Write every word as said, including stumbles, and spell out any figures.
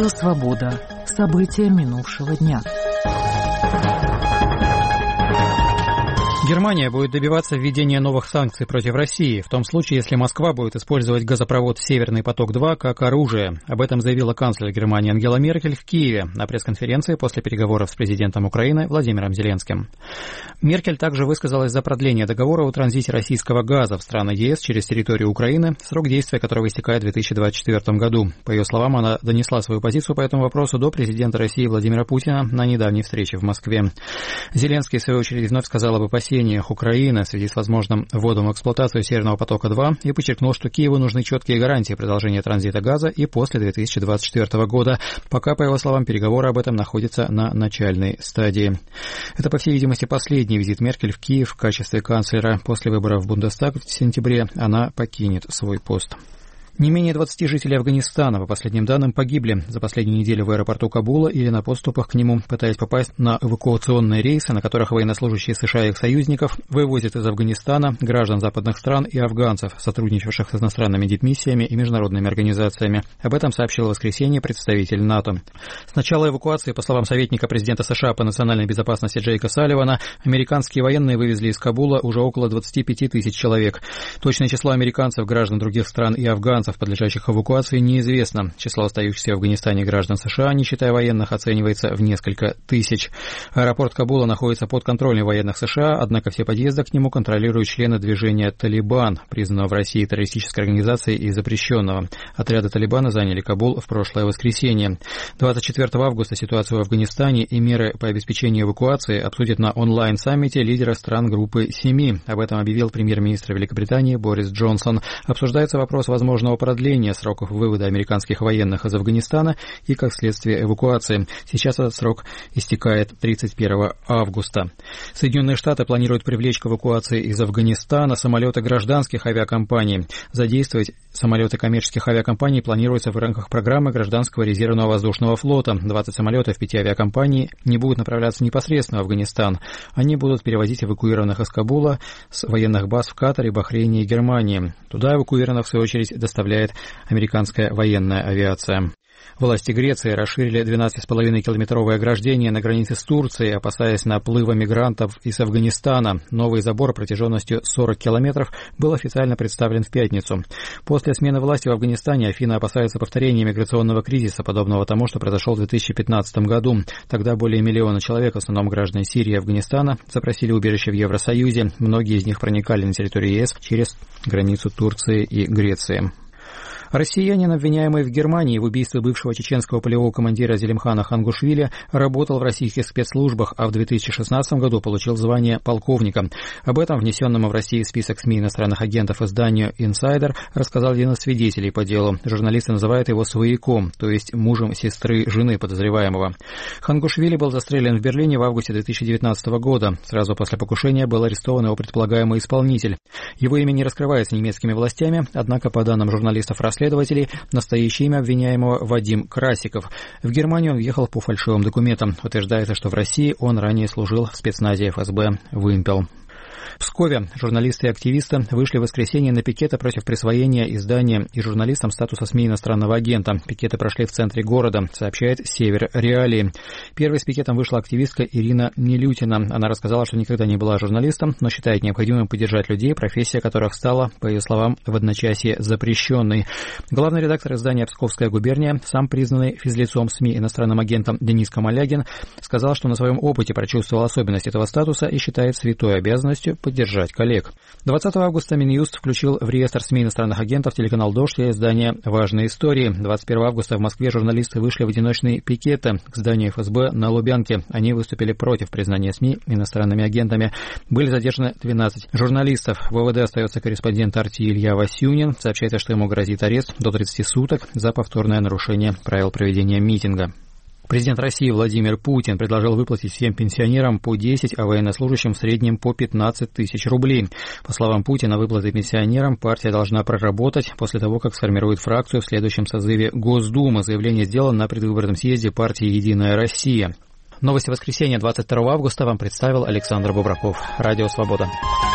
Радио «Свобода». События минувшего дня. Германия будет добиваться введения новых санкций против России, в том случае, если Москва будет использовать газопровод «Северный поток-два» как оружие. Об этом заявила канцлер Германии Ангела Меркель в Киеве на пресс-конференции после переговоров с президентом Украины Владимиром Зеленским. Меркель также высказалась за продление договора о транзите российского газа в страны ЕС через территорию Украины, срок действия которого истекает в две тысячи двадцать четвёртом году. По ее словам, она донесла свою позицию по этому вопросу до президента России Владимира Путина на недавней встрече в Москве. Зеленский, в свою очередь, вновь сказал об опасениях Украины в связи с возможным вводом в эксплуатацию Северного потока-два и подчеркнул, что Киеву нужны четкие гарантии продолжения транзита газа и после две тысячи двадцать четвёртого года, пока, по его словам, переговоры об этом находятся на начальной стадии. Это, по всей видимости, последний визит Меркель в Киев в качестве канцлера. После выборов в Бундестаг в сентябре она покинет свой пост. Не менее двадцати жителей Афганистана, по последним данным, погибли за последнюю неделю в аэропорту Кабула или на подступах к нему, пытаясь попасть на эвакуационные рейсы, на которых военнослужащие США и их союзников вывозят из Афганистана граждан западных стран и афганцев, сотрудничавших с иностранными дипмиссиями и международными организациями. Об этом сообщил в воскресенье представитель НАТО. С начала эвакуации, по словам советника президента США по национальной безопасности Джейка Салливана, американские военные вывезли из Кабула уже около двадцати пяти тысяч человек. Точное число американцев, граждан других стран и афганцев, подлежащих эвакуации, неизвестно. Число остающихся в Афганистане граждан США, не считая военных, оценивается в несколько тысяч. Аэропорт Кабула находится под контролем военных США, однако все подъезды к нему контролируют члены движения «Талибан», признанного в России террористической организацией и запрещенного. Отряды Талибана заняли Кабул в прошлое воскресенье. двадцать четвёртого августа ситуацию в Афганистане и меры по обеспечению эвакуации обсудят на онлайн-саммите лидеры стран группы семи. Об этом объявил премьер-министр Великобритании Борис Джонсон. Обсуждается вопрос возможного продления сроков вывода американских военных из Афганистана и, как следствие, эвакуации. Сейчас этот срок истекает тридцать первого августа. Соединенные Штаты планируют привлечь к эвакуации из Афганистана самолеты гражданских авиакомпаний. Задействовать самолеты коммерческих авиакомпаний планируется в рамках программы Гражданского резервного воздушного флота. двадцать самолетов пяти авиакомпаний не будут направляться непосредственно в Афганистан. Они будут перевозить эвакуированных из Кабула с военных баз в Катаре, Бахрейне и Германии. Туда эвакуированных, в свою очередь, доставляет американская военная авиация. Власти Греции расширили двенадцати с половиной километровое ограждение на границе с Турцией, опасаясь наплыва мигрантов из Афганистана. Новый забор протяженностью сорок километров был официально представлен в пятницу. После смены власти в Афганистане Афины опасаются повторения миграционного кризиса, подобного тому, что произошел в две тысячи пятнадцатом году. Тогда более миллиона человек, в основном граждане Сирии и Афганистана, запросили убежище в Евросоюзе. Многие из них проникали на территорию ЕС через границу Турции и Греции. Россиянин, обвиняемый в Германии в убийстве бывшего чеченского полевого командира Зелимхана Хангушвили, работал в российских спецслужбах, а в две тысячи шестнадцатом году получил звание полковника. Об этом, внесенном в Россию в список СМИ иностранных агентов изданию «Инсайдер», рассказал один из свидетелей по делу. Журналисты называют его свояком, то есть мужем сестры жены подозреваемого. Хангушвили был застрелен в Берлине в августе две тысячи девятнадцатого года. Сразу после покушения был арестован его предполагаемый исполнитель. Его имя не раскрывается немецкими властями, однако, по данным журналистов-расследователей, настоящее имя обвиняемого Вадим Красиков. В Германию он въехал по фальшивым документам. Утверждается, что в России он ранее служил в спецназе эф эс бэ «Вымпел». В Пскове журналисты и активисты вышли в воскресенье на пикеты против присвоения изданиям и журналистам статуса СМИ иностранного агента. Пикеты прошли в центре города, сообщает Север Реалии. Первой с пикетом вышла активистка Ирина Нелютина. Она рассказала, что никогда не была журналистом, но считает необходимым поддержать людей, профессия которых стала, по ее словам, в одночасье запрещенной. Главный редактор издания «Псковская губерния», сам признанный физлицом СМИ иностранным агентом Денис Камалягин, сказал, что на своем опыте прочувствовал особенность этого статуса и считает святой обязанностью поддержать коллег. двадцатого августа Минюст включил в реестр СМИ иностранных агентов телеканал «Дождь» и издание «Важные истории». двадцать первого августа в Москве журналисты вышли в одиночные пикеты к зданию эф эс бэ на Лубянке. Они выступили против признания СМИ иностранными агентами. Были задержаны двенадцать журналистов. В вэ вэ дэ остается корреспондент «Арти» Илья Васюнин. Сообщается, что ему грозит арест до тридцати суток за повторное нарушение правил проведения митинга. Президент России Владимир Путин предложил выплатить всем пенсионерам по десять, а военнослужащим в среднем по пятнадцать тысяч рублей. По словам Путина, выплаты пенсионерам партия должна проработать после того, как сформирует фракцию в следующем созыве Госдумы. Заявление сделано на предвыборном съезде партии «Единая Россия». Новости воскресенья двадцать второго августа вам представил Александр Бубраков. Радио «Свобода».